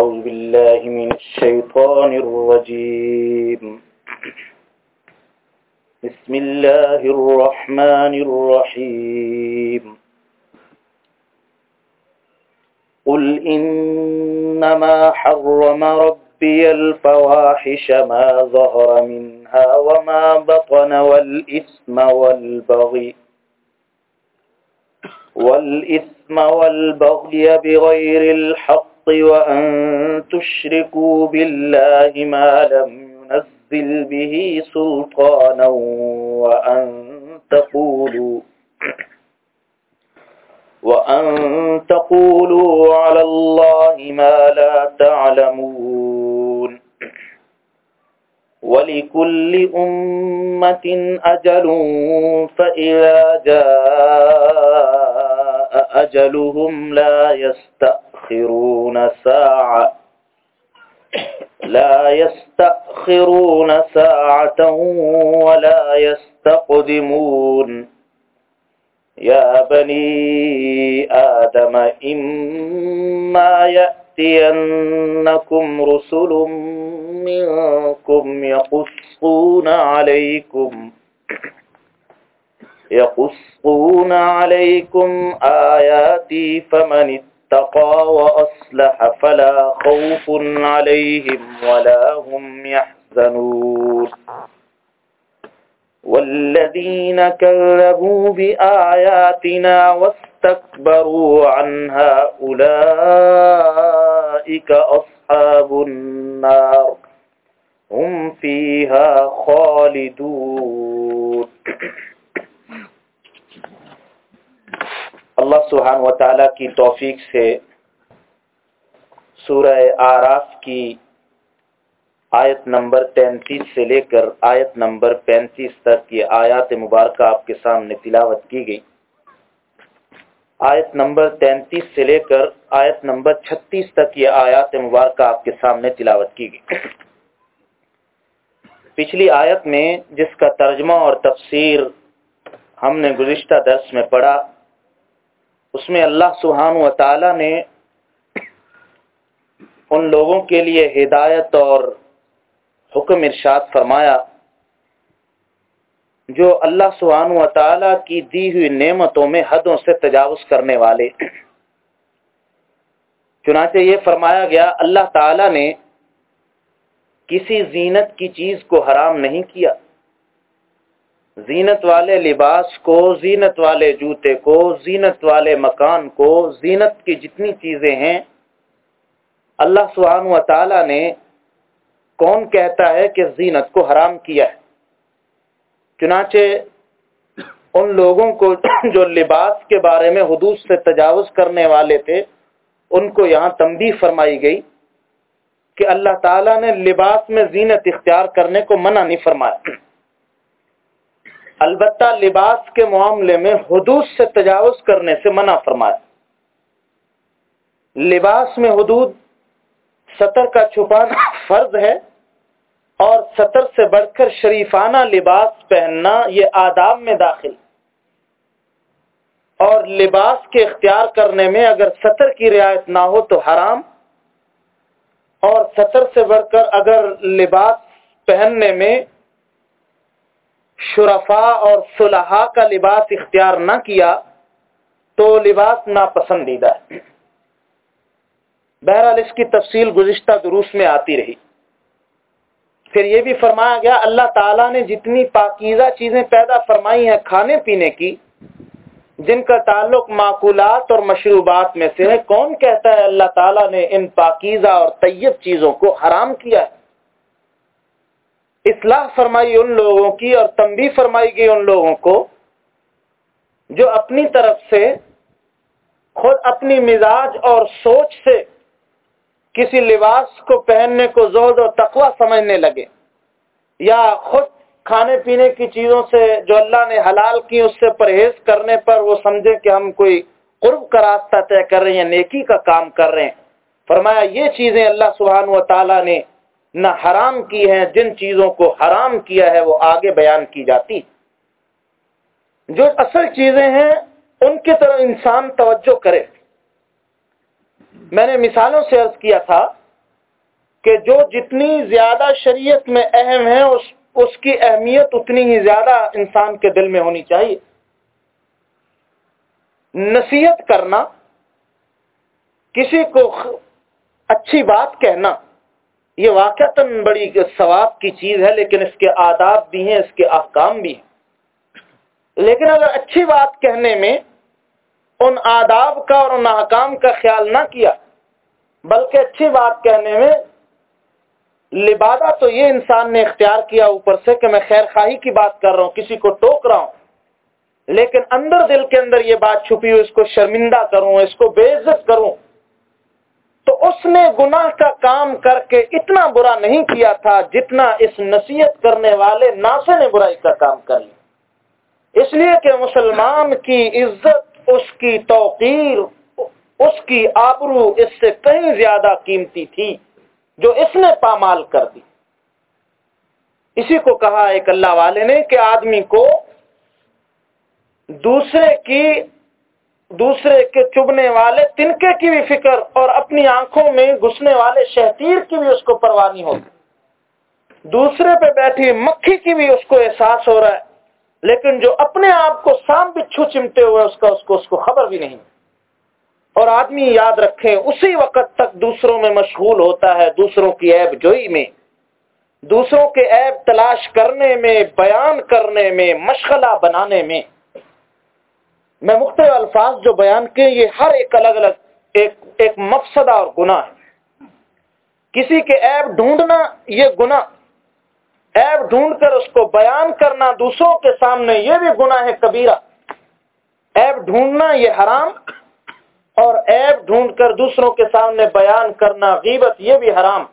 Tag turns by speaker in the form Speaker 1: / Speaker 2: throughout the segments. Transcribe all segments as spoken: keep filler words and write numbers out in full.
Speaker 1: أعوذ بالله من الشيطان الرجيم بسم الله الرحمن الرحيم قل إنما حرم ربي الفواحش ما ظهر منها وما بطن والإثم والبغي والإثم والبغي بغير الحق وأن تشركوا بالله ما لم ينزل به سلطانا وأن تقولوا وأن تقولوا على الله ما لا تعلمون ولكل أمة أجل فإذا جاء أجلهم لا يستأخرون ساعة لا يستأخرون ساعة ولا يستقدمون يا بني آدم إما يأتينكم رسل منكم يقصون عليكم يقصون عليكم آياتي فمن اتقى وأصلح فلا خوف عليهم ولا هم يحزنون والذين كذبوا بآياتنا واستكبروا عنها أولئك أصحاب النار هم فيها خالدون. اللہ سبحانہ و تعالیٰ کی توفیق سے سورہ اعراف کی آیت نمبر تینتیس سے لے کر آیت نمبر پینتیس تک یہ آیات مبارکہ آپ کے سامنے تلاوت کی گئی. آیت نمبر تینتیس سے لے کر آیت نمبر چھتیس تک یہ آیات مبارکہ آپ کے سامنے تلاوت کی گئی. پچھلی آیت میں جس کا ترجمہ اور تفسیر ہم نے گزشتہ درس میں پڑھا، اس میں اللہ سبحانہ و تعالی نے ان لوگوں کے لیے ہدایت اور حکم ارشاد فرمایا جو اللہ سبحانہ و تعالی کی دی ہوئی نعمتوں میں حدوں سے تجاوز کرنے والے. چنانچہ یہ فرمایا گیا اللہ تعالی نے کسی زینت کی چیز کو حرام نہیں کیا. زینت والے لباس کو، زینت والے جوتے کو، زینت والے مکان کو، زینت کی جتنی چیزیں ہیں اللہ سبحانہ و تعالی نے کون کہتا ہے کہ زینت کو حرام کیا ہے. چنانچہ ان لوگوں کو جو لباس کے بارے میں حدود سے تجاوز کرنے والے تھے ان کو یہاں تنبیہ فرمائی گئی کہ اللہ تعالیٰ نے لباس میں زینت اختیار کرنے کو منع نہیں فرمایا، البتہ لباس کے معاملے میں حدود سے تجاوز کرنے سے منع فرمایا. لباس میں حدود ستر کا چھپانا فرض ہے اور ستر سے بڑھ کر شریفانہ لباس پہننا یہ آداب میں داخل، اور لباس کے اختیار کرنے میں اگر ستر کی رعایت نہ ہو تو حرام، اور ستر سے بڑھ کر اگر لباس پہننے میں شرفاء اور صلحاء کا لباس اختیار نہ کیا تو لباس ناپسندیدہ ہے. بہرحال اس کی تفصیل گزشتہ دروس میں آتی رہی. پھر یہ بھی فرمایا گیا اللہ تعالیٰ نے جتنی پاکیزہ چیزیں پیدا فرمائی ہیں کھانے پینے کی، جن کا تعلق معقولات اور مشروبات میں سے ہے، کون کہتا ہے اللہ تعالیٰ نے ان پاکیزہ اور طیب چیزوں کو حرام کیا ہے. اصلاح فرمائی ان لوگوں کی اور تنبیہ فرمائی گئی ان لوگوں کو جو اپنی طرف سے خود اپنی مزاج اور سوچ سے کسی لباس کو پہننے کو زہد و تقوی سمجھنے لگے، یا خود کھانے پینے کی چیزوں سے جو اللہ نے حلال کی اس سے پرہیز کرنے پر وہ سمجھے کہ ہم کوئی قرب کا راستہ طے کر رہے ہیں، نیکی کا کام کر رہے ہیں. فرمایا یہ چیزیں اللہ سبحانہ و تعالیٰ نے نہ حرام کی ہیں، جن چیزوں کو حرام کیا ہے وہ آگے بیان کی جاتی. جو اصل چیزیں ہیں ان کی طرف انسان توجہ کرے. میں نے مثالوں سے عرض کیا تھا کہ جو جتنی زیادہ شریعت میں اہم ہے اس اس کی اہمیت اتنی ہی زیادہ انسان کے دل میں ہونی چاہیے۔ نصیحت کرنا، کسی کو اچھی بات کہنا، یہ واقعتاً بڑی ثواب کی چیز ہے، لیکن اس کے آداب بھی ہیں، اس کے احکام بھی ہیں۔ لیکن اگر اچھی بات کہنے میں ان آداب کا اور ان احکام کا خیال نہ کیا، بلکہ اچھی بات کہنے میں لبادہ تو یہ انسان نے اختیار کیا اوپر سے کہ میں خیر خواہی کی بات کر رہا ہوں، کسی کو ٹوک رہا ہوں، لیکن اندر دل کے اندر یہ بات چھپی ہو، اس کو شرمندہ کروں، اس کو بے عزت کروں، تو اس نے گناہ کا کام کر کے اتنا برا نہیں کیا تھا جتنا اس نصیحت کرنے والے ناصح نے برائی کا کام کر لیا۔ اس لیے کہ مسلمان کی عزت، اس کی توقیر، اس کی آبرو اس سے کہیں زیادہ قیمتی تھی جو اس نے پامال کر دی۔ اسی کو کہا ایک اللہ والے نے کہ آدمی کو دوسرے کی دوسرے کے چبھنے والے تنکے کی بھی فکر اور اپنی آنکھوں میں گھسنے والے شہتیر کی بھی اس کو پرواہ نہیں ہوتی، دوسرے پہ بیٹھی مکھی کی بھی اس کو احساس ہو رہا ہے، لیکن جو اپنے آپ کو سانپ بچھو چمٹے ہوئے اس کا اس کو اس کو خبر بھی نہیں۔ اور آدمی یاد رکھیں اسی وقت تک دوسروں میں مشغول ہوتا ہے، دوسروں کی عیب جوئی میں، دوسروں کے عیب تلاش کرنے میں، بیان کرنے میں، مشغلہ بنانے میں۔ میں مختلف الفاظ جو بیان کیے یہ ہر ایک الگ الگ ایک ایک مفسدہ اور گناہ ہے۔ کسی کے عیب ڈھونڈنا یہ گناہ، عیب ڈھونڈ کر اس کو بیان کرنا دوسروں کے سامنے یہ بھی گناہ ہے کبیرہ۔ عیب ڈھونڈنا یہ حرام، اور عیب ڈھونڈ کر دوسروں کے سامنے بیان کرنا غیبت یہ بھی حرام،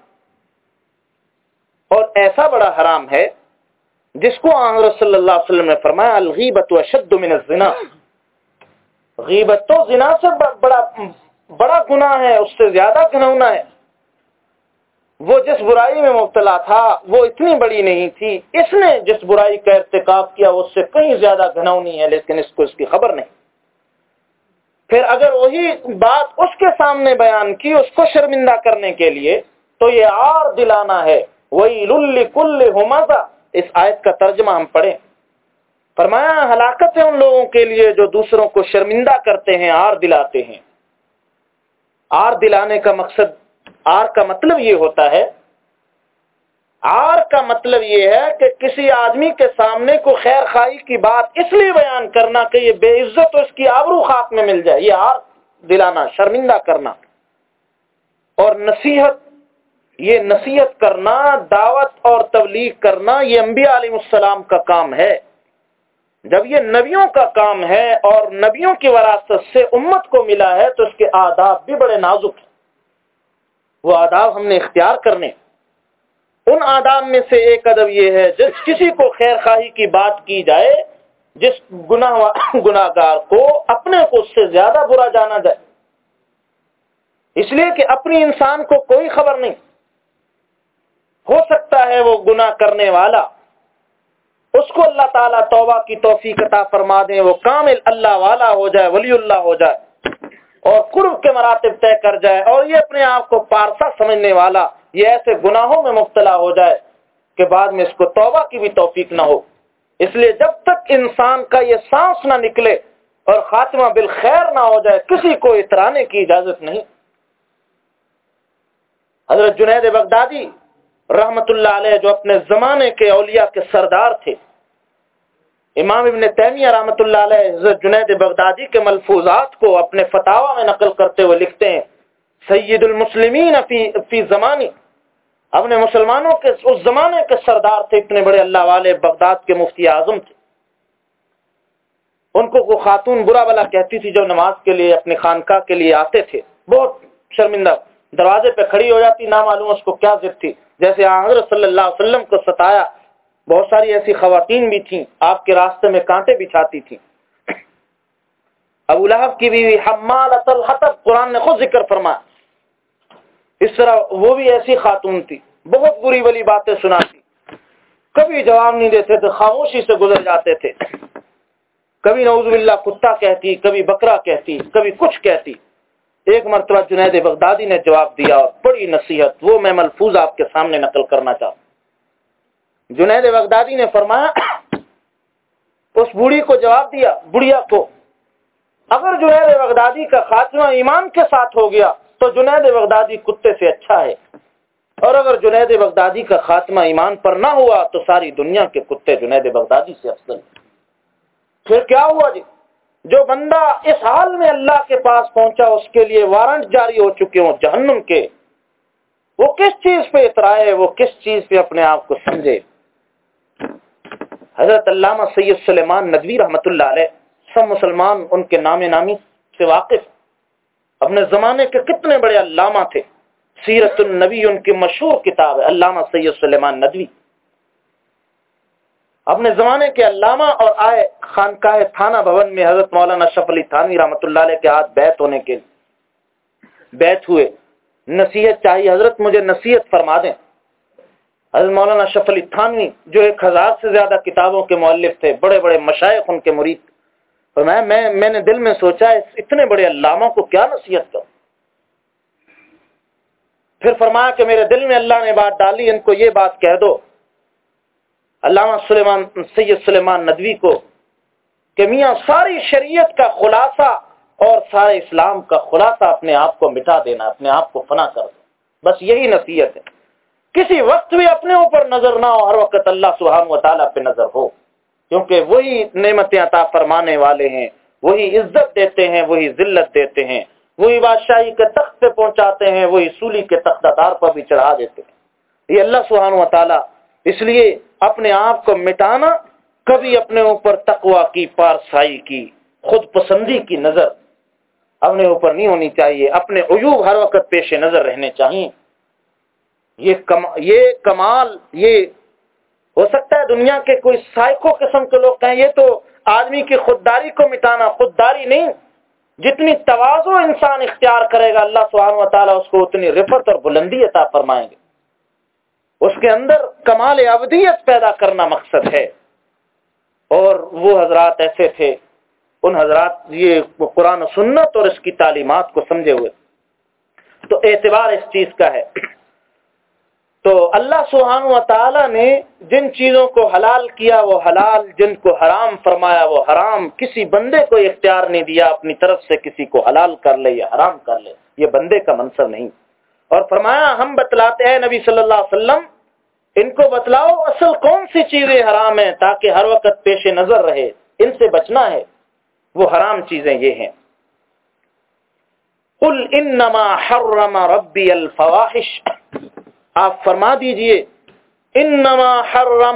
Speaker 1: اور ایسا بڑا حرام ہے جس کو حضرت صلی اللہ علیہ وسلم نے فرمایا الغیبت اشد من الزنا، غیبت تو زنا سے بڑا بڑا گناہ ہے، اس سے زیادہ گھناؤنا ہے۔ وہ جس برائی میں مبتلا تھا وہ اتنی بڑی نہیں تھی، اس نے جس برائی کا ارتکاب کیا وہ اس سے کہیں زیادہ گھناؤنی ہے، لیکن اس کو اس کی خبر نہیں۔ پھر اگر وہی بات اس کے سامنے بیان کی اس کو شرمندہ کرنے کے لیے تو یہ عار دلانا ہے۔ وَيْلٌ لِّكُلِّ ہُمَزَةٍ، اس آیت کا ترجمہ ہم پڑھیں، فرمایا ہلاکت ہے ان لوگوں کے لیے جو دوسروں کو شرمندہ کرتے ہیں، عار دلاتے ہیں۔ عار دلانے کا مقصد، عار کا مطلب یہ ہوتا ہے، عار کا مطلب یہ ہے کہ کسی آدمی کے سامنے کو خیر خواہی کی بات اس لیے بیان کرنا کہ یہ بے عزت اس کی آبرو خاک میں مل جائے، یہ عار دلانا، شرمندہ کرنا۔ اور نصیحت، یہ نصیحت کرنا، دعوت اور تبلیغ کرنا یہ انبیاء علیہ السلام کا کام ہے۔ جب یہ نبیوں کا کام ہے اور نبیوں کی وراثت سے امت کو ملا ہے تو اس کے آداب بھی بڑے نازک ہیں، وہ آداب ہم نے اختیار کرنے۔ ان آداب میں سے ایک ادب یہ ہے جس کسی کو خیر خواہی کی بات کی جائے، جس گناہ گناہگار کو اپنے کو اس سے زیادہ برا جانا جائے، اس لیے کہ اپنی انسان کو کوئی خبر نہیں، ہو سکتا ہے وہ گناہ کرنے والا اس کو اللہ تعالیٰ توبہ کی توفیق عطا فرما دے، وہ کامل اللہ والا ہو جائے، ولی اللہ ہو جائے اور قرب کے مراتب طے کر جائے، اور یہ اپنے آپ کو پارسا سمجھنے والا یہ ایسے گناہوں میں مبتلا ہو جائے کہ بعد میں اس کو توبہ کی بھی توفیق نہ ہو۔ اس لیے جب تک انسان کا یہ سانس نہ نکلے اور خاتمہ بالخیر نہ ہو جائے کسی کو اترانے کی اجازت نہیں۔ حضرت جنید بغدادی رحمت اللہ علیہ جو اپنے زمانے کے اولیاء کے سردار تھے، امام ابن تیمیہ رحمت اللہ علیہ حضرت جنید بغدادی کے ملفوظات کو اپنے فتاوی میں نقل کرتے ہوئے لکھتے ہیں، سید المسلمین فی فی زمانی، اپنے مسلمانوں کے اس زمانے کے سردار تھے، اتنے بڑے اللہ والے، بغداد کے مفتی اعظم تھے۔ ان کو کوئی خاتون برا بلا کہتی تھی جو نماز کے لیے اپنی خانقاہ کے لیے آتے تھے، بہت شرمندہ، دروازے پہ کھڑی ہو جاتی، نہ معلوم اس کو کیا ضد تھی، جیسے حضرت صلی اللہ علیہ وسلم کو ستایا۔ بہت ساری ایسی خواتین بھی تھیں آپ کے راستے میں کانٹے بچھاتی تھیں۔ ابو لہب کی بیوی حمالۃ الحطب، قرآن نے خود ذکر فرمایا، اس طرح وہ بھی ایسی خاتون تھی، بہت بری بلی باتیں سناتی، کبھی جواب نہیں دیتے تھے، خاموشی سے گزر جاتے تھے، کبھی نعوذ باللہ کتا کہتی، کبھی بکرا کہتی، کبھی کچھ کہتی۔ ایک مرتبہ جنید بغدادی نے جواب دیا اور بڑی نصیحت، وہ میں ملفوظ آپ کے سامنے نقل کرنا چاہتا ہوں۔ جنید بغدادی نے فرمایا، اس بوڑھی کو جواب دیا، بڑھیا کو، اگر جنید بغدادی کا خاتمہ ایمان کے ساتھ ہو گیا تو جنید بغدادی کتے سے اچھا ہے، اور اگر جنید بغدادی کا خاتمہ ایمان پر نہ ہوا تو ساری دنیا کے کتے جنید بغدادی سے افضل ہیں۔ پھر کیا ہوا جی؟ جو بندہ اس حال میں اللہ کے پاس پہنچا اس کے لیے وارنٹ جاری ہو چکے ہوں جہنم کے، وہ کس چیز پہ اترائے، وہ کس چیز پہ اپنے آپ کو سمجھے؟ حضرت علامہ سید سلیمان ندوی رحمۃ اللہ علیہ، سب مسلمان ان کے نام نامی سے واقف، اپنے زمانے کے کتنے بڑے علامہ تھے۔ سیرت النبی ان کی مشہور کتاب ہے، علامہ سید سلیمان ندوی اپنے زمانے کے علامہ، اور آئے خانقاہ تھانہ بھون میں حضرت مولانا اشرف علی تھانوی رحمۃ اللہ علیہ کے ہاتھ بیعت ہونے کے بیعت ہوئے، نصیحت چاہیے، حضرت مجھے نصیحت فرما دیں۔ حضرت مولانا اشرف علی تھانوی جو ایک ہزار سے زیادہ کتابوں کے مؤلف تھے، بڑے بڑے مشائخ ان کے مرید، فرمایا میں میں نے دل میں سوچا اتنے بڑے علامہ کو کیا نصیحت کروں؟ پھر فرمایا کہ میرے دل میں اللہ نے بات ڈالی، ان کو یہ بات کہہ دو علامہ سلیمان سید سلیمان ندوی کو کہ میاں ساری شریعت کا خلاصہ اور سارے اسلام کا خلاصہ اپنے آپ کو مٹا دینا، اپنے آپ کو فنا کر دو، بس یہی نصیحت ہے۔ کسی وقت بھی اپنے اوپر نظر نہ ہو، ہر وقت اللہ سبحانہ و تعالیٰ پہ نظر ہو، کیونکہ وہی نعمتیں عطا فرمانے والے ہیں، وہی عزت دیتے ہیں، وہی ذلت دیتے ہیں، وہی بادشاہی کے تخت پہ پہنچاتے ہیں، وہی سولی کے تختہ دار پر بھی چڑھا دیتے ہیں، یہ اللہ سبحانہ و تعالیٰ۔ اس لیے اپنے آپ کو مٹانا، کبھی اپنے اوپر تقوی کی، پارسائی کی، خود پسندی کی نظر اپنے اوپر نہیں ہونی چاہیے، اپنے عیوب ہر وقت پیش نظر رہنے چاہیے۔ یہ کم یہ کمال یہ ہو سکتا ہے دنیا کے کوئی سائیکو قسم کے لوگ کہیں یہ تو آدمی کی خودداری کو مٹانا، خودداری نہیں، جتنی تواضع انسان اختیار کرے گا اللہ سبحانہ و تعالیٰ اس کو اتنی رفعت اور بلندی عطا فرمائیں گے۔ اس کے اندر کمال ابدیت پیدا کرنا مقصد ہے، اور وہ حضرات ایسے تھے، ان حضرات یہ قرآن و سنت اور اس کی تعلیمات کو سمجھے ہوئے، تو اعتبار اس چیز کا ہے۔ تو اللہ سبحانہ و تعالیٰ نے جن چیزوں کو حلال کیا وہ حلال، جن کو حرام فرمایا وہ حرام، کسی بندے کو اختیار نہیں دیا اپنی طرف سے کسی کو حلال کر لے یا حرام کر لے، یہ بندے کا منصب نہیں۔ اور فرمایا ہم بتلاتے ہیں نبی صلی اللہ علیہ وسلم، ان کو بتلاؤ اصل کون سی چیزیں حرام ہیں تاکہ ہر وقت پیش نظر رہے، ان سے بچنا ہے۔ وہ حرام چیزیں یہ ہیں، قل انما حرم ربی الفواحش، آپ فرما دیجئے انما حرم،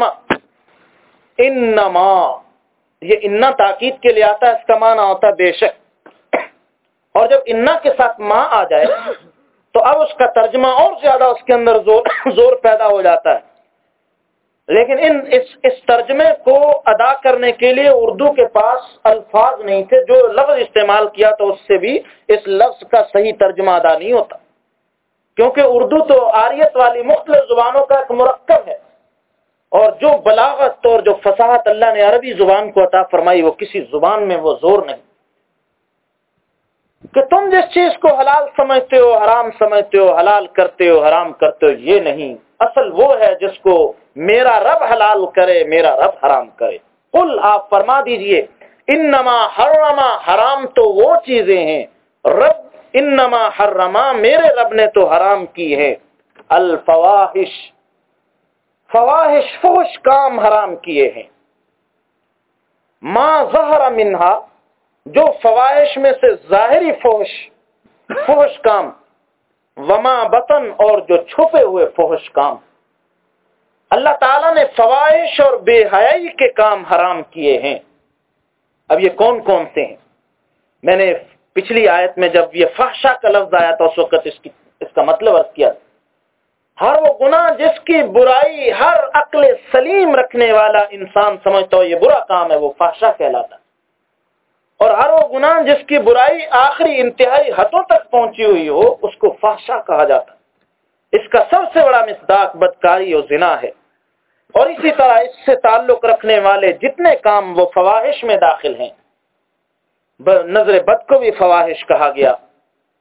Speaker 1: انما یہ انا تاکید کے لیے آتا ہے، اس کا معنی ہوتا ہے بے شک، اور جب انا کے ساتھ ماں آ جائے تو اب اس کا ترجمہ اور زیادہ اس کے اندر زور زور پیدا ہو جاتا ہے۔ لیکن ان اس اس ترجمے کو ادا کرنے کے لیے اردو کے پاس الفاظ نہیں تھے، جو لفظ استعمال کیا تو اس سے بھی اس لفظ کا صحیح ترجمہ ادا نہیں ہوتا، کیونکہ اردو تو آریت والی مختلف زبانوں کا ایک مرکب ہے، اور جو بلاغت اور جو فصاحت اللہ نے عربی زبان کو عطا فرمائی وہ کسی زبان میں وہ زور نہیں کہ تم جس چیز کو حلال سمجھتے ہو حرام سمجھتے ہو، حلال کرتے ہو حرام کرتے ہو، یہ نہیں، اصل وہ ہے جس کو میرا رب حلال کرے میرا رب حرام کرے۔ قل آپ فرما دیجئے انما حرم، حرام تو وہ چیزیں ہیں، رب انما حرما میرے رب نے تو حرام کی ہے، الفواحش، فواحش فحش کام حرام کیے ہیں، ما ظہر منہا جو فواحش میں سے ظاہری فحش فحش کام، وما بطن اور جو چھپے ہوئے فحش کام، اللہ تعالیٰ نے فواحش اور بے حیائی کے کام حرام کیے ہیں۔ اب یہ کون کون سے ہیں؟ میں نے پچھلی آیت میں جب یہ فحشا کا لفظ آیا تھا اس وقت اس کی اس کا مطلب عرض کیا، ہر وہ گناہ جس کی برائی ہر عقل سلیم رکھنے والا انسان سمجھتا ہو یہ برا کام ہے وہ فحشا کہلاتا ہے، اور ہر وہ گناہ جس کی برائی آخری انتہائی حدوں تک پہنچی ہوئی ہو اس کو فحشا کہا جاتا ہے۔ اس کا سب سے بڑا مصداق بدکاری اور زنا ہے، اور اسی طرح اس سے تعلق رکھنے والے جتنے کام وہ فواحش میں داخل ہیں۔ نظر بد کو بھی فواحش کہا گیا،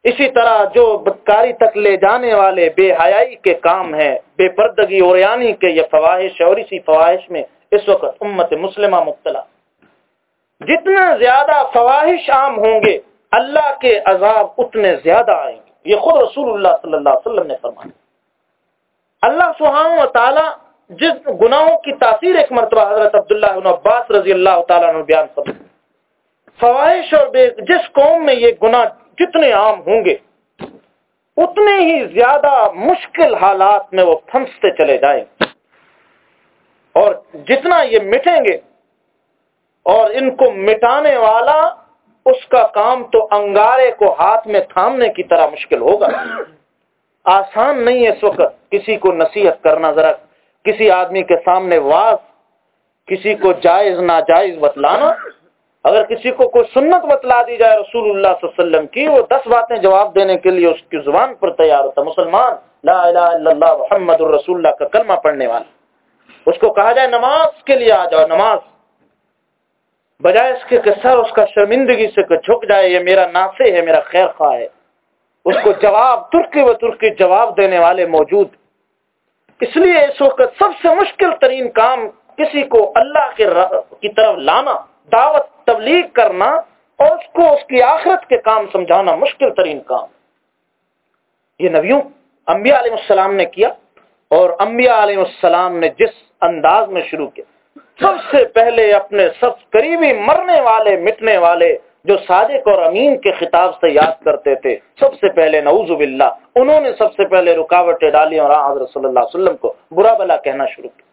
Speaker 1: اسی طرح جو بدکاری تک لے جانے والے بے حیائی کے کام ہیں، بے پردگی اور یعنی کہ یہ فواحش اور اسی فواحش میں اس وقت امت مسلمہ مبتلا. جتنا زیادہ فواحش عام ہوں گے اللہ کے عذاب اتنے زیادہ آئیں گے. یہ خود رسول اللہ صلی اللہ علیہ وسلم نے فرمایا. اللہ سبحانہ و تعالی جس گناہوں کی تاثیر ایک مرتبہ حضرت عبداللہ بن عباس رضی اللہ تعالیٰ عنہ بیان فرمایا، فواحش اور بے جس قوم میں یہ گناہ جتنے عام ہوں گے اتنے ہی زیادہ مشکل حالات میں وہ پھنستے چلے جائیں، اور جتنا یہ مٹیں گے اور ان کو مٹانے والا اس کا کام تو انگارے کو ہاتھ میں تھامنے کی طرح مشکل ہوگا. آسان نہیں ہے اس وقت کسی کو نصیحت کرنا، ذرا کسی آدمی کے سامنے واز، کسی کو جائز ناجائز بتلانا. اگر کسی کو کوئی سنت بتلا دی جائے رسول اللہ صلی اللہ علیہ وسلم کی، وہ دس باتیں جواب دینے کے لیے اس کی زبان پر تیار ہوتا. مسلمان لا الہ الا اللہ محمد الرسول اللہ کا کلمہ پڑھنے والا، اس کو کہا جائے نماز کے لیے آ جاؤ، نماز، بجائے اس کے سر اس کا شرمندگی سے جھک جائے یہ میرا ناصح ہے، میرا خیر خواہ ہے، اس کو جواب ترکی و ترکی جواب دینے والے موجود. اس لیے اس وقت سب سے مشکل ترین کام کسی کو اللہ کے کی طرف لانا، دعوت تبلیغ کرنا اور اس کو اس کی آخرت کے کام سمجھانا مشکل ترین کام. یہ نبیوں انبیاء علیہ السلام نے کیا، اور انبیاء علیہ السلام نے جس انداز میں شروع کیا، سب سے پہلے اپنے سب قریبی مرنے والے مٹنے والے جو صادق اور امین کے خطاب سے یاد کرتے تھے، سب سے پہلے نعوذ باللہ انہوں نے سب سے پہلے رکاوٹیں ڈالی اور حضرت صلی اللہ علیہ وسلم کو برا بھلا کہنا شروع کیا.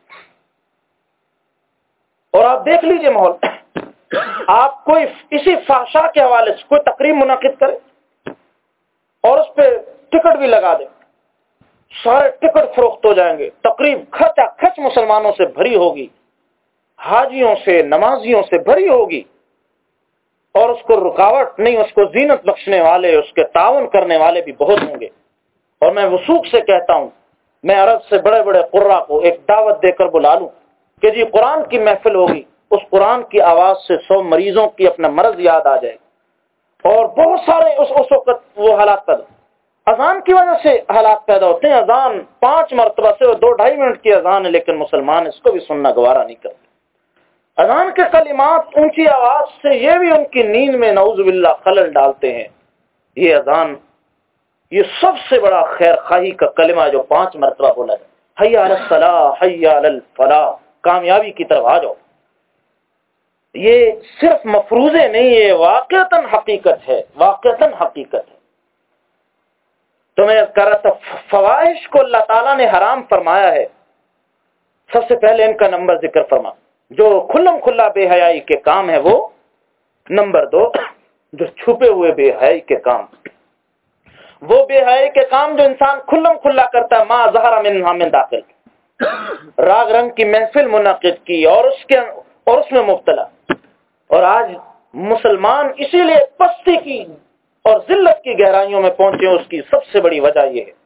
Speaker 1: اور آپ دیکھ لیجئے ماحول، آپ کوئی اسی فحشاء کے حوالے سے کوئی تقریب منعقد کرے اور اس پہ ٹکٹ بھی لگا دے، سارے ٹکٹ فروخت ہو جائیں گے، تقریب کھچا کھچ مسلمانوں سے بھری ہوگی، حاجیوں سے نمازیوں سے بھری ہوگی، اور اس کو رکاوٹ نہیں، اس کو زینت بخشنے والے، اس کے تعاون کرنے والے بھی بہت ہوں گے. اور میں وثوق سے کہتا ہوں، میں عرب سے بڑے بڑے قراء کو ایک دعوت دے کر بلا لوں کہ جی قرآن کی محفل ہوگی، اس قرآن کی آواز سے سو مریضوں کی اپنا مرض یاد آ جائے، اور بہت سارے اس اس وقت وہ حالات پیدا، اذان کی وجہ سے حالات پیدا ہوتے ہیں. اذان پانچ مرتبہ سے وہ دو ڈھائی منٹ کی اذان ہے، لیکن مسلمان اس کو بھی سننا گوارا نہیں کرتے. اذان کے کلمات اونچی آواز سے یہ بھی ان کی نیند میں نعوذ باللہ خلل ڈالتے ہیں. یہ اذان یہ سب سے بڑا خیر خواہی کا کلمہ جو پانچ مرتبہ بولا جائے، حی علی الصلاح حی علی الفلاح، کامیابی کی طرف آ جاؤ. یہ صرف مفروضے نہیں، یہ واقعتاً حقیقت ہے، واقعتاً حقیقت ہے. تو میں کہہ رہا تھا فواحش کو اللہ تعالیٰ نے حرام فرمایا ہے. سب سے پہلے ان کا نمبر ذکر فرما، جو کھلم کھلا بے حیائی کے کام ہے وہ. نمبر دو، جو چھپے ہوئے بے حیائی کے کام، وہ بے حیائی کے کام جو انسان کھلم کھلا کرتا ہے، ما ظہر منہا من داخل، راگ رنگ کی محفل منعقد کی اور اس کے اور اس میں مبتلا. اور آج مسلمان اسی لیے پستی کی اور ذلت کی گہرائیوں میں پہنچے، اس کی سب سے بڑی وجہ یہ ہے.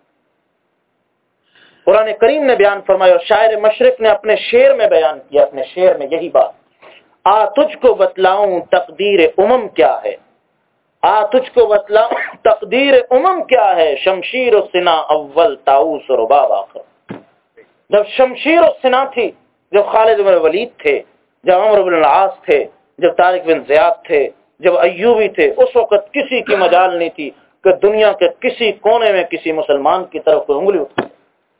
Speaker 1: قرآن کریم نے بیان فرمایا اور شاعر مشرق نے اپنے شعر میں بیان کیا، اپنے شعر میں یہی بات، آ تجھ کو بتلاؤں تقدیر امم کیا ہے، آ تجھ کو بتلاؤں تقدیر امم کیا ہے، شمشیر و سنا اول طاؤس و رباب آخر. جب شمشیر و سنا تھی، جب خالد بن ولید تھے، جب عمرو بن العاص تھے، جب طارق بن زیاد تھے، جب ایوبی تھے، اس وقت کسی کی مجال نہیں تھی کہ دنیا کے کسی کونے میں کسی مسلمان کی طرف کوئی انگلی اٹھائے.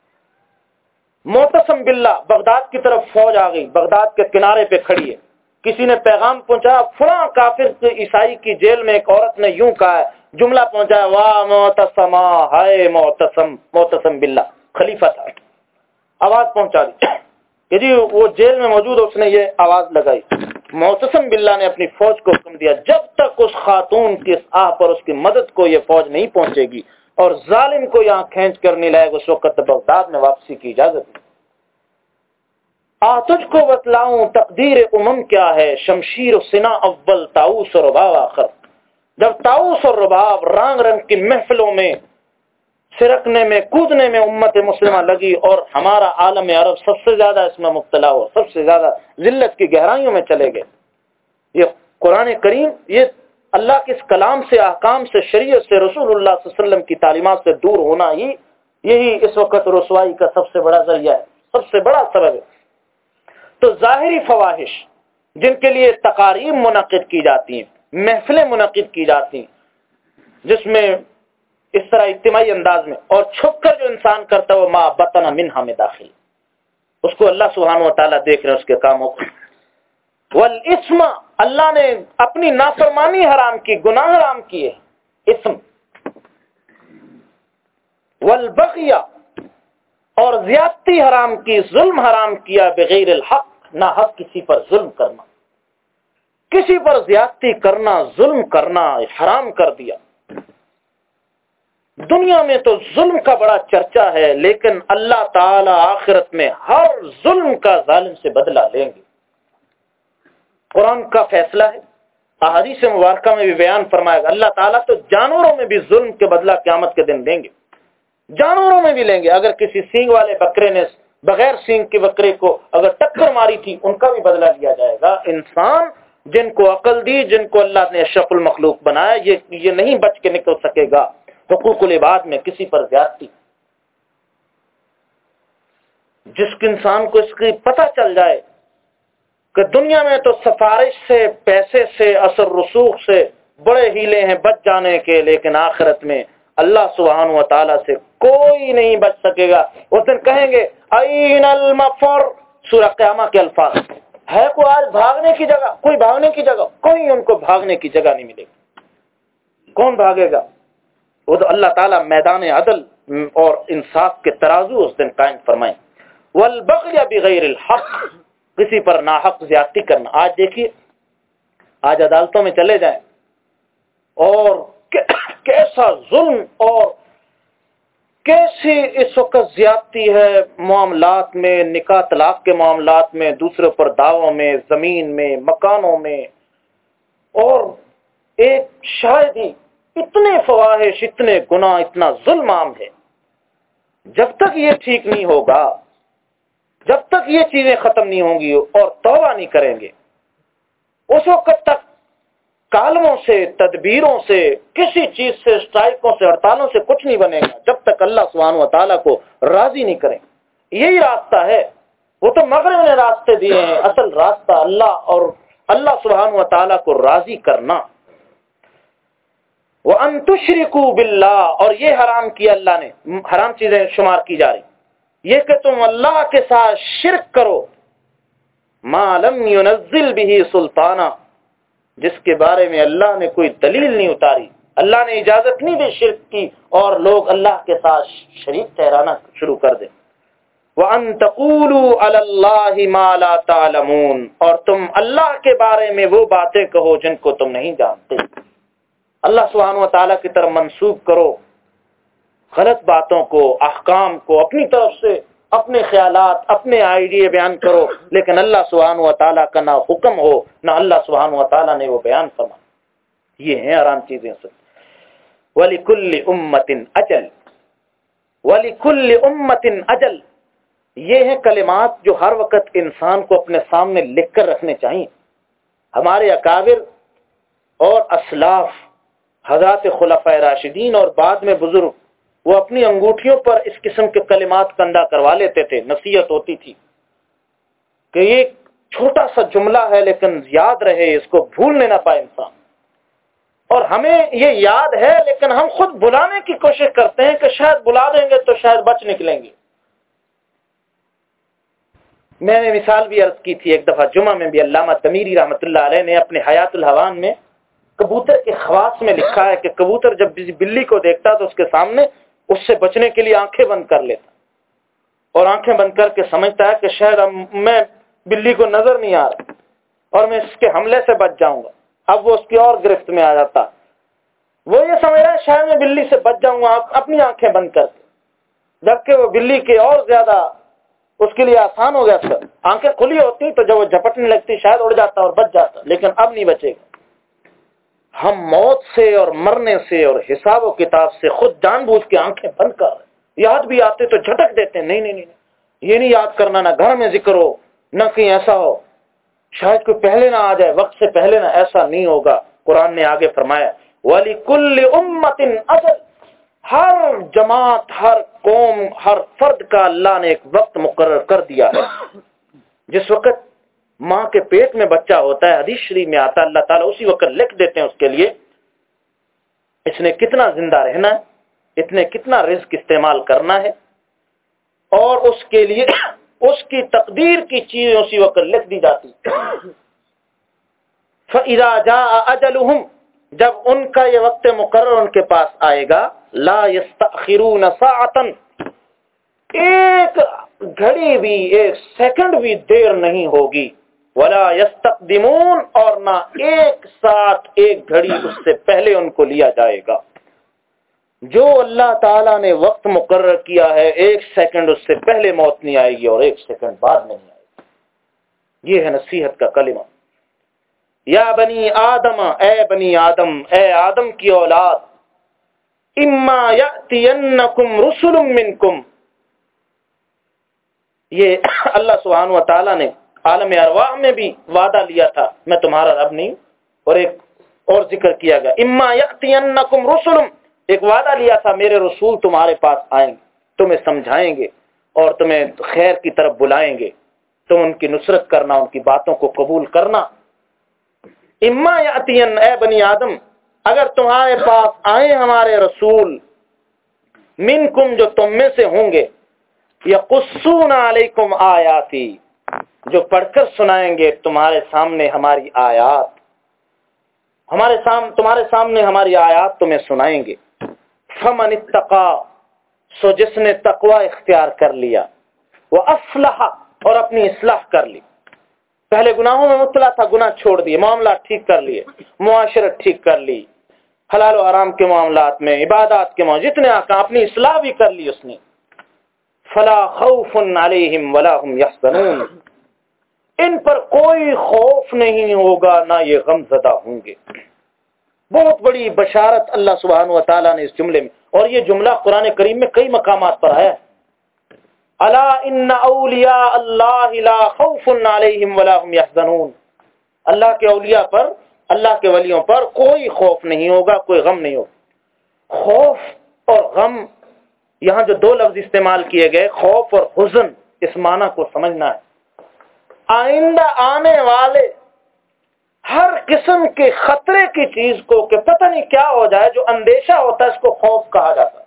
Speaker 1: معتصم باللہ بغداد کی طرف فوج آ گئی، بغداد کے کنارے پہ کھڑی ہے، کسی نے پیغام پہنچا فلاں کافر عیسائی کی جیل میں ایک عورت نے یوں کہا ہے، جملہ پہنچا، واہ معتصما، ہائے معتصم، معتصم باللہ خلیفہ تھا، آواز پہنچا دی کہ جی وہ جیل میں موجود، اس نے یہ آواز لگائی. معتصم باللہ نے اپنی فوج کو حکم دیا، جب تک اس خاتون کی اس آہ پر اس کی مدد کو یہ فوج نہیں پہنچے گی اور ظالم کو یہاں کھینچ کر نہیں لائے گا، اس وقت بغداد میں واپسی کی اجازت ہے. آ تجھ کو بتلاؤں تقدیر امم کیا ہے، شمشیر و سنا اول طاؤس و رباب آخر. جب طاؤس اور رباب رنگ رنگ کی محفلوں میں سرکنے میں کودنے میں امت مسلمہ لگی اور ہمارا عالم عرب سب سے زیادہ اس میں مبتلا ہو، سب سے زیادہ ذلت کی گہرائیوں میں چلے گئے. یہ قرآن کریم یہ اللہ کے اس کلام سے، احکام سے، شریعت سے، رسول اللہ صلی اللہ علیہ وسلم کی تعلیمات سے دور ہونا ہی یہی اس وقت رسوائی کا سب سے بڑا ذریعہ ہے، سب سے بڑا سبب ہے۔ تو ظاہری فواحش جن کے لیے تقاریب منعقد کی جاتی ہیں، محفلیں منعقد کی جاتی ہیں جس میں اس طرح اجتماعی انداز میں، اور چھپ کر جو انسان کرتا ہے وہ ما بطن منہا میں داخل، اس کو اللہ سبحانہ و تعالیٰ دیکھ رہے ہیں اس کے کاموں کو۔ والاسم، اللہ نے اپنی نافرمانی حرام کی، گناہ حرام کیے، اسم۔ والبغی، اور زیادتی حرام کی، ظلم حرام کیا، بغیر الحق، نہ حق کسی پر ظلم کرنا، کسی پر زیادتی کرنا، ظلم کرنا حرام کر دیا۔ دنیا میں تو ظلم کا بڑا چرچا ہے، لیکن اللہ تعالی آخرت میں ہر ظلم کا ظالم سے بدلہ لیں گے۔ قرآن کا فیصلہ ہے، احادیث مبارکہ میں بھی بیان فرمایا گا، اللہ تعالیٰ تو جانوروں میں بھی ظلم کے بدلہ قیامت کے دن دیں گے، جانوروں میں بھی لیں گے۔ اگر کسی سینگ والے بکرے نے بغیر سینگ کے بکرے کو اگر ٹکر ماری تھی، ان کا بھی بدلہ لیا جائے گا۔ انسان جن کو عقل دی، جن کو اللہ نے اشرف المخلوق بنایا، یہ یہ نہیں بچ کے نکل سکے گا حقوق العباد میں کسی پر زیادتی۔ جس انسان کو اس کی پتہ چل جائے کہ دنیا میں تو سفارش سے، پیسے سے، اثر رسوخ سے بڑے ہیلے ہیں بچ جانے کے، لیکن آخرت میں اللہ سبحانہ و تعالیٰ سے کوئی نہیں بچ سکے گا۔ اس دن کہیں گے این المفر، سورہ قیامہ کے الفاظ ہے، کوئی آج بھاگنے کی جگہ، کوئی بھاگنے کی جگہ، کوئی ان کو بھاگنے کی جگہ نہیں ملے گی۔ کون بھاگے گا؟ وہ تو اللہ تعالیٰ میدان عدل اور انصاف کے ترازو اس دن قائم فرمائیں۔ والبغی بغیر الحق، کسی پر ناحق زیادتی کرنا۔ آج دیکھیے، آج عدالتوں میں چلے جائیں اور کیسا ظلم اور کیسی اس وقت زیادتی ہے معاملات میں، نکاح طلاق کے معاملات میں، دوسرے پر دعووں میں، زمین میں، مکانوں میں، اور ایک شاید ہی اتنے فواحش، اتنے گناہ، اتنا ظلم عام ہے۔ جب تک یہ ٹھیک نہیں ہوگا، جب تک یہ چیزیں ختم نہیں ہوں گی اور توبہ نہیں کریں گے، اس وقت تک کالموں سے، تدبیروں سے، کسی چیز سے، اسٹرائکوں سے، ہڑتالوں سے کچھ نہیں بنے گا جب تک اللہ سبحانہ و تعالیٰ کو راضی نہیں کریں۔ یہی راستہ ہے، وہ تو مغرب نے راستے دیے ہیں، اصل راستہ اللہ اور اللہ سبحانہ و تعالیٰ کو راضی کرنا۔ وَأَن تُشْرِكُوا بِاللَّهِ، اور یہ حرام کیا اللہ نے، حرام چیزیں شمار کی جا رہی، یہ کہ تم اللہ کے ساتھ شرک کرو، مَا لَمْ يُنَزِّلْ بِهِ سُلْطَانًا، جس کے بارے میں اللہ نے کوئی دلیل نہیں اتاری، اللہ نے اجازت نہیں دی شرک کی، اور لوگ اللہ کے ساتھ شریک ٹھہرانا شروع کر دیں۔ وَأَن تَقُولُوا عَلَى اللَّهِ مَا لَا تَعْلَمُونَ، اور تم اللہ کے بارے میں وہ باتیں کہو جن کو تم نہیں جانتے۔ اللہ سبحانہ و تعالیٰ کی طرف منسوب کرو غلط باتوں کو، احکام کو، اپنی طرف سے اپنے خیالات، اپنے آئیڈیا بیان کرو، لیکن اللہ سبحانہ و تعالیٰ کا نہ حکم ہو، نہ اللہ سبحانہ و تعالیٰ نے وہ بیان فرما۔ یہ ہیں حرام چیزیں سب۔ وَلِكُلِّ أُمَّةٍ أَجَلٌ، وَلِكُلِّ أُمَّةٍ أَجَلٌ، یہ ہیں کلمات جو ہر وقت انسان کو اپنے سامنے لکھ کر رکھنے چاہیے۔ ہمارے اکابر اور اسلاف، حضرات خلفائے راشدین اور بعد میں بزرگ، وہ اپنی انگوٹھیوں پر اس قسم کے کلمات کندہ کروا لیتے تھے، نصیحت ہوتی تھی کہ یہ چھوٹا سا جملہ ہے لیکن یاد رہے، اس کو بھولنے نہ پائے انسان۔ اور ہمیں یہ یاد ہے لیکن ہم خود بلانے کی کوشش کرتے ہیں کہ شاید بلا دیں گے تو شاید بچ نکلیں گے۔ میں نے مثال بھی عرض کی تھی ایک دفعہ جمعہ میں بھی، علامہ تمیری رحمۃ اللہ علیہ نے اپنے حیات الحوان میں کبوتر کے خواص میں لکھا ہے کہ کبوتر جب کسی بلی کو دیکھتا تو اس کے سامنے اس سے بچنے کے لیے آنکھیں بند کر لیتا، اور آنکھیں بند کر کے سمجھتا ہے کہ شاید میں بلی کو نظر نہیں آ رہا اور میں اس کے حملے سے بچ جاؤں گا۔ اب وہ اس کی اور گرفت میں آ جاتا، وہ یہ سمجھ رہا ہے شاید میں بلی سے بچ جاؤں گا اپنی آنکھیں بند کر کے، جبکہ وہ بلی کے اور زیادہ اس کے لیے آسان ہو گیا سر۔ آنکھیں کھلی ہوتی تو جب وہ جھپٹنے لگتی شاید اڑ جاتا اور بچ جاتا، لیکن اب نہیں بچے گا۔ ہم موت سے اور مرنے سے اور حساب و کتاب سے خود جان بوجھ کے آنکھیں بند کر رہے، یاد بھی آتے تو جھٹک دیتے، نہیں نہیں نہیں یہ نہیں یاد کرنا، نہ گھر میں ذکر ہو، نہ کہیں ایسا ہو، شاید کوئی پہلے نہ آ جائے، وقت سے پہلے نہ، ایسا نہیں ہوگا۔ قرآن نے آگے فرمایا وَلِكُلِّ أُمَّةٍ أَجَلٌ، ہر جماعت، ہر قوم، ہر فرد کا اللہ نے ایک وقت مقرر کر دیا ہے۔ جس وقت ماں کے پیٹ میں بچہ ہوتا ہے، حدیث شریف میں آتا ہے اللہ تعالیٰ اسی وقت لکھ دیتے ہیں اس کے لیے اس نے کتنا زندہ رہنا ہے، اتنے کتنا رزق استعمال کرنا ہے، اور اس کے لیے اس کی تقدیر کی چیزیں اسی وقت لکھ دی جاتی۔ فَإِذَا جَاءَ أَجَلُهُمْ، جب ان کا یہ وقت مقرر ان کے پاس آئے گا، لا يستأخرون ساعة، ایک گھڑی بھی، ایک سیکنڈ بھی دیر نہیں ہوگی، ولا يستقدمون، اور نہ ایک ساتھ ایک گھڑی اس سے پہلے ان کو لیا جائے گا۔ جو اللہ تعالیٰ نے وقت مقرر کیا ہے، ایک سیکنڈ اس سے پہلے موت نہیں آئے گی اور ایک سیکنڈ بعد نہیں آئے گی۔ یہ ہے نصیحت کا کلمہ۔ یا بنی آدم، اے بنی آدم، اے آدم کی اولاد، اما یأتینکم رسل منکم، یہ اللہ سبحانہ و تعالیٰ نے عالم ارواح میں بھی وعدہ لیا تھا میں تمہارا رب نہیں، اور ایک اور ذکر کیا گیا اما یأتینکم رسل، ایک وعدہ لیا تھا میرے رسول تمہارے پاس آئیں گے، تمہیں سمجھائیں گے اور تمہیں خیر کی طرف بلائیں گے، تم ان کی نصرت کرنا، ان کی باتوں کو قبول کرنا۔ اما یاتین، اے بنی آدم، اگر تمہارے پاس آئیں ہمارے رسول، منکم، جو تم میں سے ہوں گے، یقصون علیکم آیاتی، جو پڑھ کر سنائیں گے تمہارے سامنے ہماری آیات، ہمارے سامنے تمہارے سامنے ہماری آیات تمہیں سنائیں گے۔ فمن اتقا، سو جس نے تقوی اختیار کر لیا، وہ اصلح، اور اپنی اصلاح کر لی، پہلے گناہوں میں مبتلا تھا، گناہ چھوڑ دیے، معاملات ٹھیک کر لیے، معاشرت ٹھیک کر لی، حلال و حرام کے معاملات میں، عبادات کے معاملات، جتنے آقا اپنی اصلاح بھی کر لی اس نے، فلا خوف علیہم ولا هم یحزنون، ان پر کوئی خوف نہیں ہوگا، نہ یہ غم زدہ ہوں گے۔ بہت بڑی بشارت اللہ سبحانہ و تعالیٰ نے اس جملے میں، اور یہ جملہ قرآن کریم میں کئی مقامات پر ہے، الا ان اولیاء اللہ لا خوف علیہم ولا هم یحزنون، اللہ کے اولیاء پر، اللہ کے ولیوں پر کوئی خوف نہیں ہوگا، کوئی غم نہیں ہوگا۔ خوف اور غم، یہاں جو دو لفظ استعمال کیے گئے، خوف اور حزن، اس معنی کو سمجھنا ہے۔ آئندہ آنے والے ہر قسم کے خطرے کی چیز کو کہ پتہ نہیں کیا ہو جائے، جو اندیشہ ہوتا ہے اس کو خوف کہا جاتا ہے۔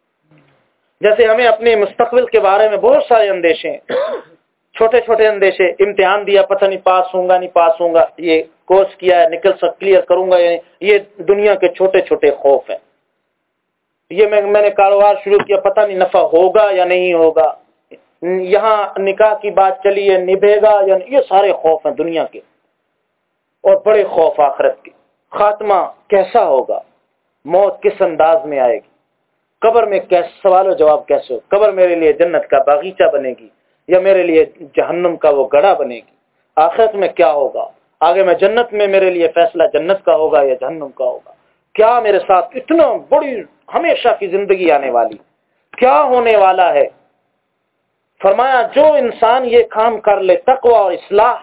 Speaker 1: جیسے ہمیں اپنے مستقبل کے بارے میں بہت سارے اندیشے ہیں، چھوٹے چھوٹے اندیشے، امتحان دیا پتہ نہیں پاس ہوں گا نہیں پاس ہوں گا، یہ کورس کیا ہے نکل سک کلیئر کروں گا، یعنی یہ دنیا کے چھوٹے چھوٹے خوف ہیں۔ یہ میں میں نے کاروبار شروع کیا، پتہ نہیں نفع ہوگا یا نہیں ہوگا، یہاں نکاح کی بات چلی ہے نبھے گا یا نہیں، یہ سارے خوف ہیں دنیا کے، اور بڑے خوف آخرت کے، خاتمہ کیسا ہوگا، موت کس انداز میں آئے گی، قبر میں کیسے سوال و جواب کیسے ہو، قبر میرے لیے جنت کا باغیچہ بنے گی یا میرے لیے جہنم کا وہ گڑھا بنے گی، آخرت میں کیا ہوگا، آگے میں جنت میں میرے لیے فیصلہ جنت کا ہوگا یا جہنم کا ہوگا، کیا میرے ساتھ اتنا بڑی ہمیشہ کی زندگی آنے والی، کیا ہونے والا ہے۔ فرمایا جو انسان یہ کام کر لے، تقوی اور اصلاح،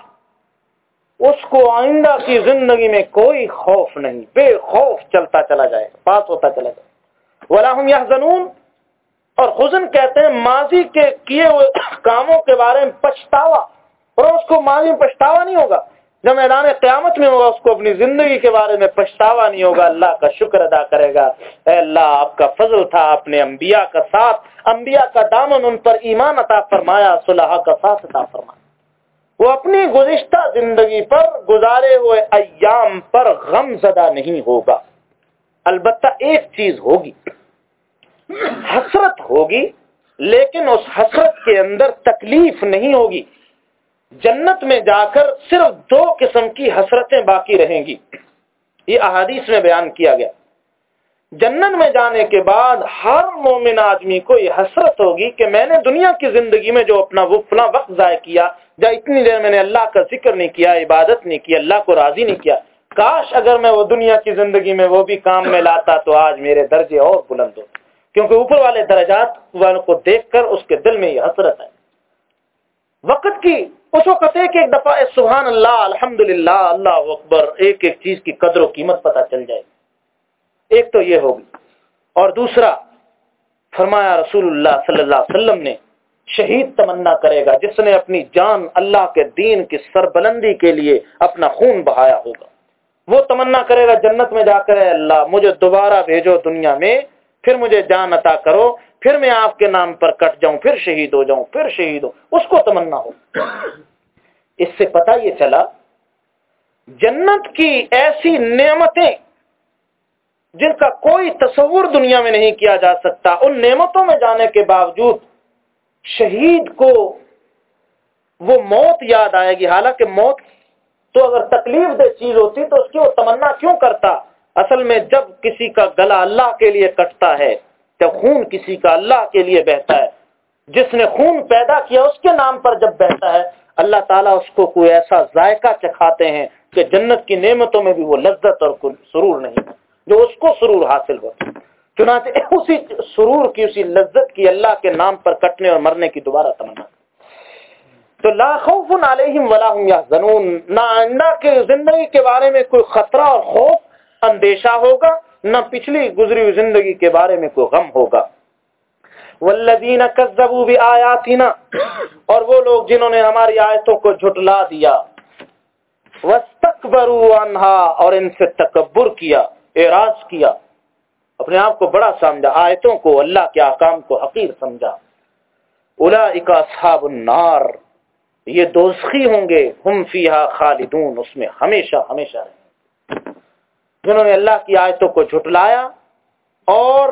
Speaker 1: اس کو آئندہ کی زندگی میں کوئی خوف نہیں، بے خوف چلتا چلا جائے، پاس ہوتا چلا جائے۔ وَلَا هُمْ يَحْزَنُونَ، اور حزن کہتے ہیں ماضی کے کیے ہوئے کاموں کے بارے میں پچھتاوا، اور اس کو ماضی میں پچھتاوا نہیں ہوگا، جب میدان قیامت میں ہوگا اس کو اپنی زندگی کے بارے میں پچھتاوا نہیں ہوگا، اللہ کا شکر ادا کرے گا، اے اللہ آپ کا فضل تھا، آپ نے انبیاء کا ساتھ، انبیاء کا دامن ان پر ایمان عطا فرمایا، صلحاء کا ساتھ عطا فرمایا۔ وہ اپنی گزشتہ زندگی پر گزارے ہوئے ایام پر غم زدہ نہیں ہوگا۔ البتہ ایک چیز ہوگی، حسرت ہوگی، لیکن اس حسرت کے اندر تکلیف نہیں ہوگی۔ جنت میں جا کر صرف دو قسم کی حسرتیں باقی رہیں گی، یہ احادیث میں بیان کیا گیا۔ جنت میں جانے کے بعد ہر مومن آدمی کو یہ حسرت ہوگی کہ میں نے دنیا کی زندگی میں جو اپنا وہ فلاں وقت ضائع کیا، یا اتنی دیر میں نے اللہ کا ذکر نہیں کیا، عبادت نہیں کی، اللہ کو راضی نہیں کیا، کاش اگر میں وہ دنیا کی زندگی میں وہ بھی کام میں لاتا تو آج میرے درجے اور بلند ہو، کیونکہ اوپر والے درجات والوں کو دیکھ کر اس کے دل میں یہ حسرت ہے۔ وقت کی اس وقت ایک ایک دفعہ سبحان اللہ الحمدللہ اللہ اکبر ایک ایک چیز کی قدر و قیمت پتہ چل جائے. ایک تو یہ ہوگی. اور دوسرا فرمایا رسول اللہ صلی اللہ علیہ وسلم نے شہید تمنا کرے گا جس نے اپنی جان اللہ کے دین کی سربلندی کے لیے اپنا خون بہایا ہوگا. وہ تمنا کرے گا جنت میں جا کر اے اللہ مجھے دوبارہ بھیجو دنیا میں, پھر مجھے جان عطا کرو, پھر میں آپ کے نام پر کٹ جاؤں, پھر شہید ہو جاؤں, پھر شہید ہو. اس کو تمنا ہو. اس سے پتہ یہ چلا جنت کی ایسی نعمتیں جن کا کوئی تصور دنیا میں نہیں کیا جا سکتا, ان نعمتوں میں جانے کے باوجود شہید کو وہ موت یاد آئے گی. حالانکہ موت تو اگر تکلیف دہ چیز ہوتی تو اس کی وہ تمنا کیوں کرتا. اصل میں جب کسی کا گلا اللہ کے لیے کٹتا ہے, جب خون کسی کا اللہ کے لیے بہتا ہے, جس نے خون پیدا کیا اس کے نام پر جب بہتا ہے, اللہ تعالیٰ اس کو کوئی ایسا ذائقہ چکھاتے ہیں کہ جنت کی نعمتوں میں بھی وہ لذت اور سرور نہیں جو اس کو سرور حاصل ہوتا. چنانچہ اسی سرور کی, اسی لذت کی اللہ کے نام پر کٹنے اور مرنے کی دوبارہ تمنا. تو لا خوف علیہم ولا هم یحزنون, نہ آئندہ کی زندگی کے بارے میں کوئی خطرہ اور خوف اندیشہ ہوگا, نہ پچھلی گزری ہوئی زندگی کے بارے میں کوئی غم ہوگا. والذین کذبوا بآیاتنا, اور وہ لوگ جنہوں نے ہماری آیتوں کو جھٹلا دیا, واستکبروا عنہا, اور ان سے تکبر کیا, اعراض کیا, اپنے آپ کو بڑا سمجھا, آیتوں کو اللہ کے احکام کو حقیر سمجھا. اولئک اصحاب النار, یہ دوزخی ہوں گے, ہم فیہا خالدون, اس میں ہمیشہ ہمیشہ رہیں. جنہوں نے اللہ کی آیتوں کو جھٹلایا اور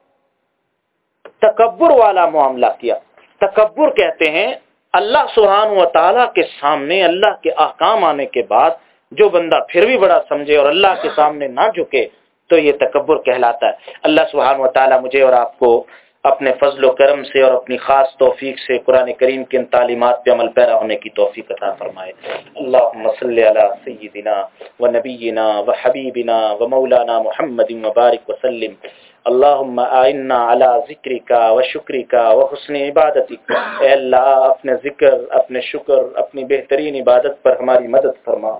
Speaker 1: تکبر والا معاملہ کیا. تکبر کہتے ہیں اللہ سبحانہ و تعالیٰ کے سامنے اللہ کے احکام آنے کے بعد جو بندہ پھر بھی بڑا سمجھے اور اللہ کے سامنے نہ جھکے تو یہ تکبر کہلاتا ہے. اللہ سبحانہ و تعالیٰ مجھے اور آپ کو اپنے فضل و کرم سے اور اپنی خاص توفیق سے قرآن کریم کی ان تعلیمات پہ عمل پیرا ہونے کی توفیق عطا فرمائے. اللہم صلی علی سیدنا و نبینا و حبیبنا و مولانا محمد و بارک وسلم. اللہم اعنا علی ذکرک و شکرک و حسن عبادتک. اے اللہ اپنے ذکر, اپنے شکر, اپنی بہترین عبادت پر ہماری مدد فرما.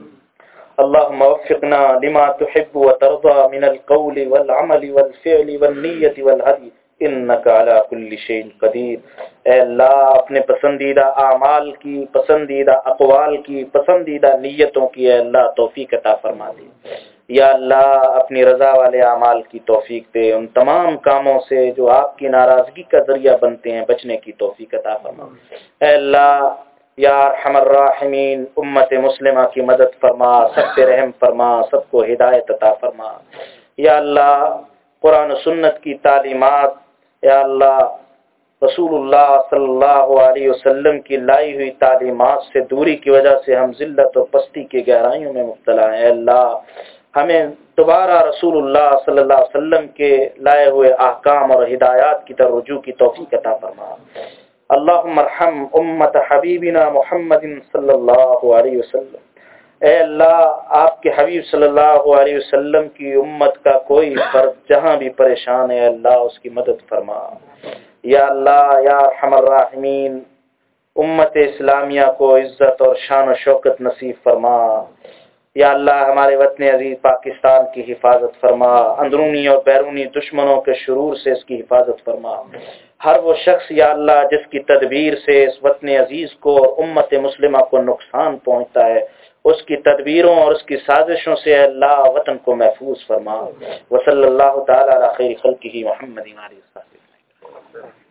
Speaker 1: اللهم وفقنا لما تحب وترضى من القول والعمل والفعل والنية والهدي انك على كل شيء قدير. اے اللہ اپنے پسندیدہ اعمال کی, پسندیدہ اقوال کی, پسندیدہ نیتوں کی اے اللہ توفیق عطا فرما دے. یا اللہ اپنی رضا والے اعمال کی توفیق دے, ان تمام کاموں سے جو آپ کی ناراضگی کا ذریعہ بنتے ہیں بچنے کی توفیق عطا فرما. اے اللہ یا ارحم الراحمین امت مسلمہ کی مدد فرما, سب پہ رحم فرما, سب کو ہدایت عطا فرما. یا اللہ قرآن و سنت کی تعلیمات, یا اللہ رسول اللہ صلی اللہ علیہ وسلم کی لائی ہوئی تعلیمات سے دوری کی وجہ سے ہم ذلت اور پستی کی گہرائیوں میں مبتلا ہیں. اے اللہ ہمیں دوبارہ رسول اللہ صلی اللہ علیہ وسلم کے لائے ہوئے احکام اور ہدایات کی طرف رجوع کی توفیق عطا فرما. اللہم ارحم امت حبیبنا محمد صلی اللہ علیہ وسلم. اے اللہ آپ کے حبیب صلی اللہ علیہ وسلم کی امت کا کوئی فرد جہاں بھی پریشان ہے اللہ اس کی مدد فرما. یا اللہ یا ارحم الراحمین امت اسلامیہ کو عزت اور شان و شوکت نصیب فرما. یا اللہ ہمارے وطن عزیز پاکستان کی حفاظت فرما, اندرونی اور بیرونی دشمنوں کے شرور سے اس کی حفاظت فرما. ہر وہ شخص یا اللہ جس کی تدبیر سے اس وطن عزیز کو اور امت مسلمہ کو نقصان پہنچتا ہے, اس کی تدبیروں اور اس کی سازشوں سے اللہ وطن کو محفوظ فرما. وصلی اللہ تعالی علی خیر خلقہ محمد علیہ السلام.